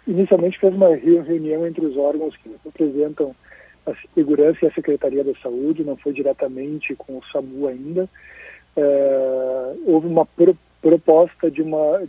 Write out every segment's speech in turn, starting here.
inicialmente fez uma reunião entre os órgãos que representam a segurança e a Secretaria da Saúde, não foi diretamente com o SAMU ainda. Houve uma proposta de uma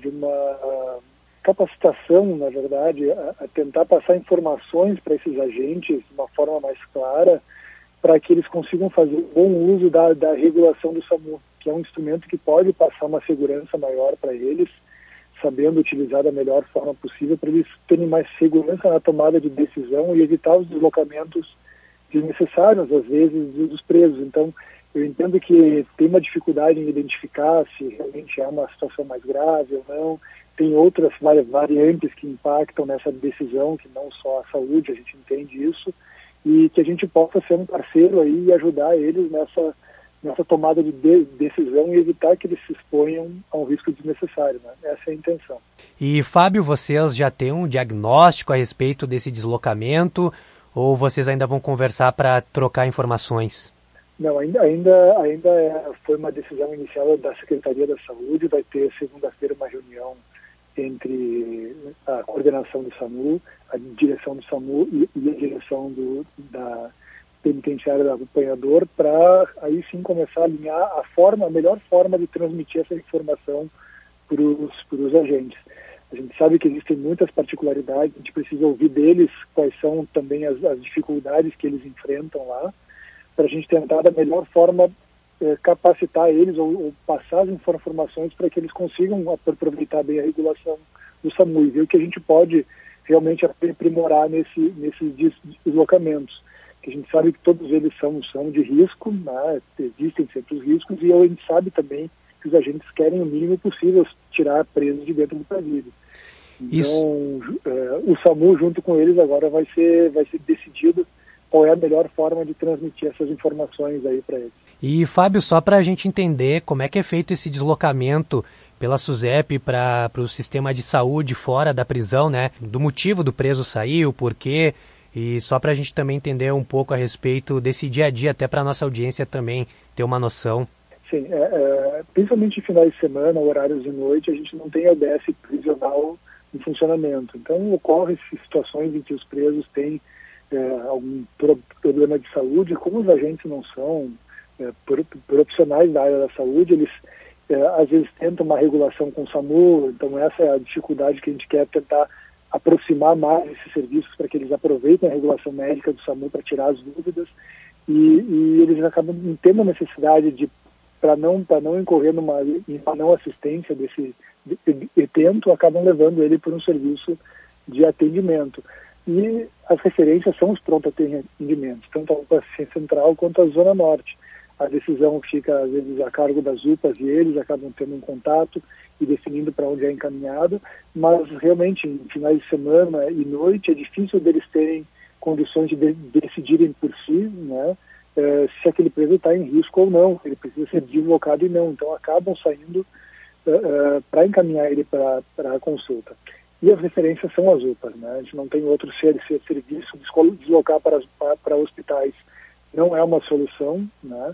capacitação, na verdade, a tentar passar informações para esses agentes de uma forma mais clara, para que eles consigam fazer um bom uso da regulação do SAMU, que é um instrumento que pode passar uma segurança maior para eles, sabendo utilizar da melhor forma possível, para eles terem mais segurança na tomada de decisão e evitar os deslocamentos desnecessários, às vezes, dos presos. Então, eu entendo que tem uma dificuldade em identificar se realmente é uma situação mais grave ou não. Tem outras variantes que impactam nessa decisão, que não só a saúde, a gente entende isso, e que a gente possa ser um parceiro aí e ajudar eles nessa tomada de decisão e evitar que eles se exponham a um risco desnecessário, né? Essa é a intenção. E, Fábio, vocês já têm um diagnóstico a respeito desse deslocamento ou vocês ainda vão conversar para trocar informações? Não, ainda foi uma decisão inicial da Secretaria da Saúde. Vai ter segunda-feira uma reunião entre a coordenação do SAMU, a direção do SAMU e a direção da penitenciária do acompanhador, para aí sim começar a alinhar a melhor forma de transmitir essa informação para os agentes. A gente sabe que existem muitas particularidades, a gente precisa ouvir deles quais são também as dificuldades que eles enfrentam lá, para a gente tentar da melhor forma capacitar eles ou passar as informações para que eles consigam aproveitar bem a regulação do SAMU e ver o que a gente pode realmente aprimorar nesses deslocamentos. Que a gente sabe que todos eles são de risco, né? Existem sempre os riscos, e a gente sabe também que os agentes querem o mínimo possível tirar presos de dentro do presídio. Então, o SAMU junto com eles agora vai ser decidido qual é a melhor forma de transmitir essas informações aí para eles. E, Fábio, só para a gente entender como é que é feito esse deslocamento pela SUSEP para o sistema de saúde fora da prisão, né? Do motivo do preso sair, o porquê, e só para a gente também entender um pouco a respeito desse dia a dia, até para a nossa audiência também ter uma noção. Sim, principalmente em finais de semana, horários de noite, a gente não tem LDS prisional em funcionamento. Então, ocorrem situações em que os presos têm algum problema de saúde. Como os agentes não são profissionais da área da saúde, eles às vezes tentam uma regulação com o SAMU. Então essa é a dificuldade que a gente quer tentar aproximar mais esses serviços para que eles aproveitem a regulação médica do SAMU para tirar as dúvidas, e eles acabam tendo a necessidade de, para não incorrer numa não assistência desse detento, acabam levando ele para um serviço de atendimento. E as referências são os pronto atendimentos, tanto a UPA Central quanto a Zona Norte. A decisão fica, às vezes, a cargo das UPAs, e eles acabam tendo um contato e definindo para onde é encaminhado, mas realmente em finais de semana e noite é difícil deles terem condições de decidirem por si, né, se aquele preso está em risco ou não, ele precisa ser deslocado e não. Então acabam saindo para encaminhar ele para a consulta. E as referências são as UPAs, né? A gente não tem outro serviço. Deslocar para hospitais não é uma solução, né?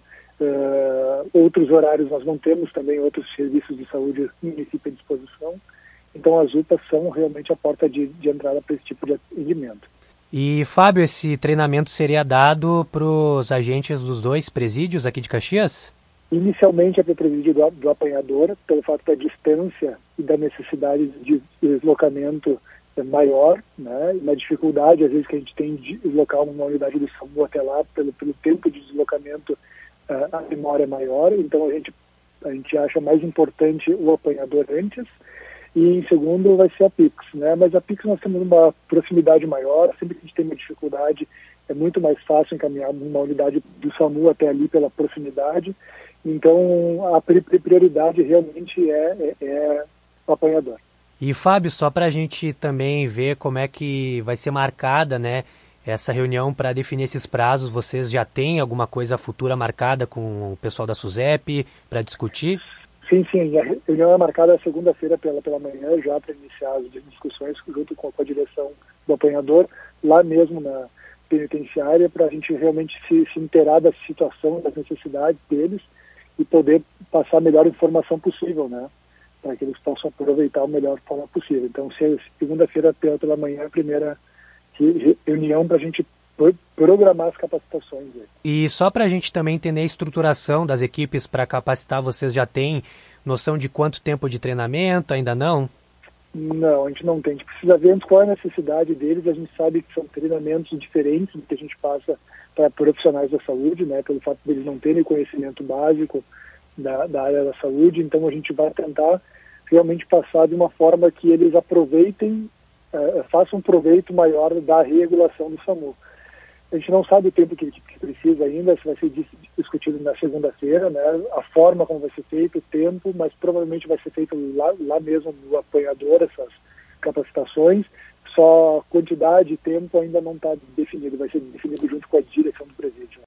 Outros horários nós não temos também, outros serviços de saúde município à disposição. Então as UPAs são realmente a porta de entrada para esse tipo de atendimento. E, Fábio, esse treinamento seria dado para os agentes dos 2 presídios aqui de Caxias? Inicialmente é para o presídio do apanhador, pelo fato da distância e da necessidade de deslocamento maior, né? Uma dificuldade, às vezes, que a gente tem de deslocar uma unidade do SAMU até lá, pelo tempo de deslocamento, a memória é maior. Então a gente acha mais importante o apanhador antes, e em segundo vai ser a PIX, né? Mas a PIX nós temos uma proximidade maior. Sempre que a gente tem uma dificuldade, é muito mais fácil encaminhar uma unidade do SAMU até ali pela proximidade. Então a prioridade realmente é o apanhador. E, Fábio, só para a gente também ver como é que vai ser marcada, né, essa reunião para definir esses prazos, vocês já têm alguma coisa futura marcada com o pessoal da SUSEP para discutir? Sim, a reunião é marcada segunda-feira pela manhã, já para iniciar as discussões junto com a direção do apanhador, lá mesmo na penitenciária, para a gente realmente se inteirar da situação, das necessidades deles e poder passar a melhor informação possível, né, para que eles possam aproveitar a melhor forma possível. Então, segunda-feira pela manhã, a primeira reunião para a gente programar as capacitações. E só para a gente também entender a estruturação das equipes para capacitar, vocês já têm noção de quanto tempo de treinamento? Ainda não? Não, a gente não tem. A gente precisa ver qual é a necessidade deles. A gente sabe que são treinamentos diferentes do que a gente passa para profissionais da saúde, né, pelo fato deles não terem conhecimento básico da área da saúde. Então a gente vai tentar realmente passar de uma forma que eles aproveitem, façam um proveito maior da regulação do SAMU. A gente não sabe o tempo que precisa ainda, isso vai ser discutido na segunda-feira, né? A forma como vai ser feito, o tempo, mas provavelmente vai ser feito lá mesmo no apanhador, essas capacitações. Só quantidade e tempo ainda não está definido, vai ser definido junto com a direção do presídio.